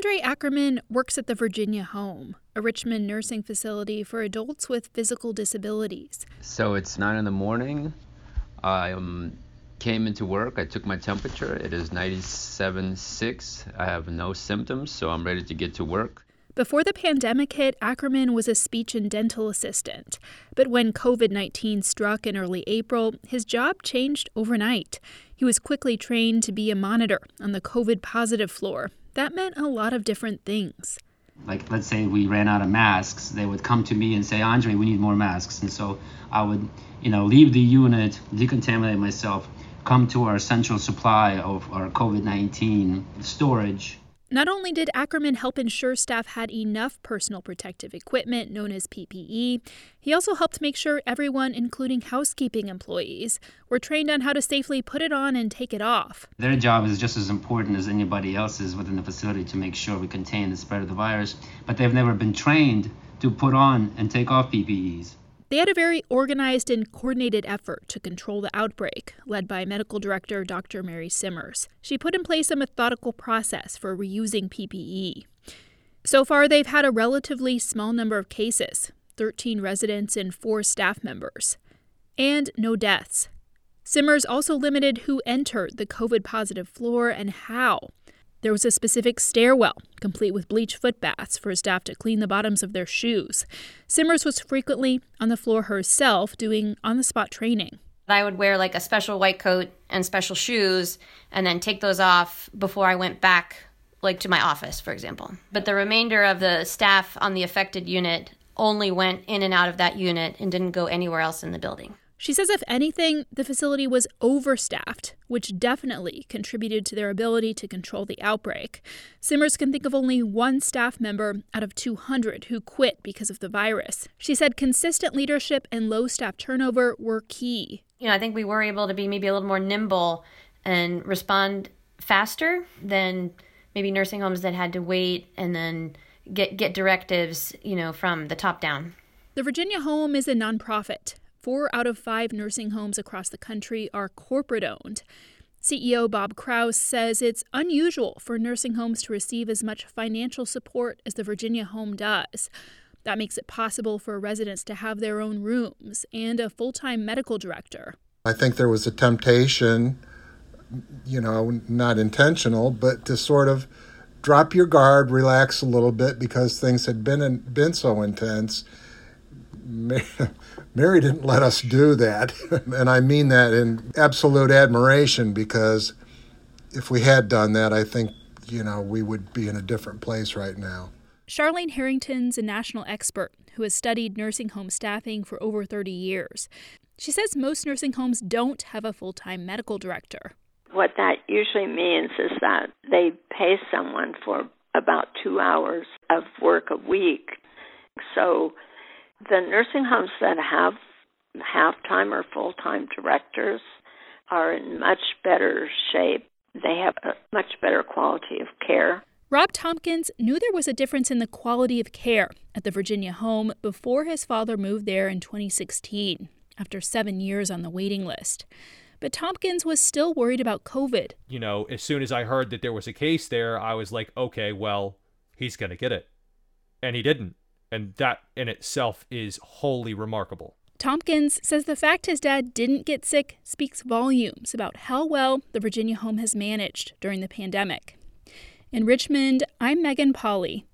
Andre Ackerman works at the Virginia Home, a Richmond nursing facility for adults with physical disabilities. So it's 9 in the morning. I came into work. I took my temperature. It is 97.6. I have no symptoms, so I'm ready to get to work. Before the pandemic hit, Ackerman was a speech and dental assistant. But when COVID-19 struck in early April, his job changed overnight. He was quickly trained to be a monitor on the COVID-positive floor. That meant a lot of different things. Like, let's say we ran out of masks, they would come to me and say, Andre, we need more masks. And so I would, leave the unit, decontaminate myself, come to our central supply of our COVID-19 storage. Not only did Ackerman help ensure staff had enough personal protective equipment known as PPE, he also helped make sure everyone, including housekeeping employees, were trained on how to safely put it on and take it off. Their job is just as important as anybody else's within the facility to make sure we contain the spread of the virus, but they've never been trained to put on and take off PPEs. They had a very organized and coordinated effort to control the outbreak, led by Medical Director Dr. Mary Simmers. She put in place a methodical process for reusing PPE. So far, they've had a relatively small number of cases, 13 residents and 4 staff members, and no deaths. Simmers also limited who entered the COVID-positive floor and how. There was a specific stairwell, complete with bleach foot baths for staff to clean the bottoms of their shoes. Simmers was frequently on the floor herself doing on-the-spot training. I would wear like a special white coat and special shoes and then take those off before I went back like to my office, for example. But the remainder of the staff on the affected unit only went in and out of that unit and didn't go anywhere else in the building. She says if anything, the facility was overstaffed, which definitely contributed to their ability to control the outbreak. Simmers can think of only one staff member out of 200 who quit because of the virus. She said consistent leadership and low staff turnover were key. I think we were able to be maybe a little more nimble and respond faster than maybe nursing homes that had to wait and then get directives, from the top down. The Virginia Home is a nonprofit. 4 out of 5 nursing homes across the country are corporate-owned. CEO Bob Kraus says it's unusual for nursing homes to receive as much financial support as the Virginia Home does. That makes it possible for residents to have their own rooms and a full-time medical director. I think there was a temptation, not intentional, but to sort of drop your guard, relax a little bit because things had been so intense. Mary didn't let us do that, and I mean that in absolute admiration because if we had done that, I think, we would be in a different place right now. Charlene Harrington's a national expert who has studied nursing home staffing for over 30 years. She says most nursing homes don't have a full-time medical director. What that usually means is that they pay someone for about 2 hours of work a week. So the nursing homes that have half-time or full-time directors are in much better shape. They have a much better quality of care. Rob Tompkins knew there was a difference in the quality of care at the Virginia Home before his father moved there in 2016, after 7 years on the waiting list. But Tompkins was still worried about COVID. As soon as I heard that there was a case there, I was like, okay, well, he's going to get it. And he didn't. And that in itself is wholly remarkable. Tompkins says the fact his dad didn't get sick speaks volumes about how well the Virginia Home has managed during the pandemic. In Richmond, I'm Megan Pauley,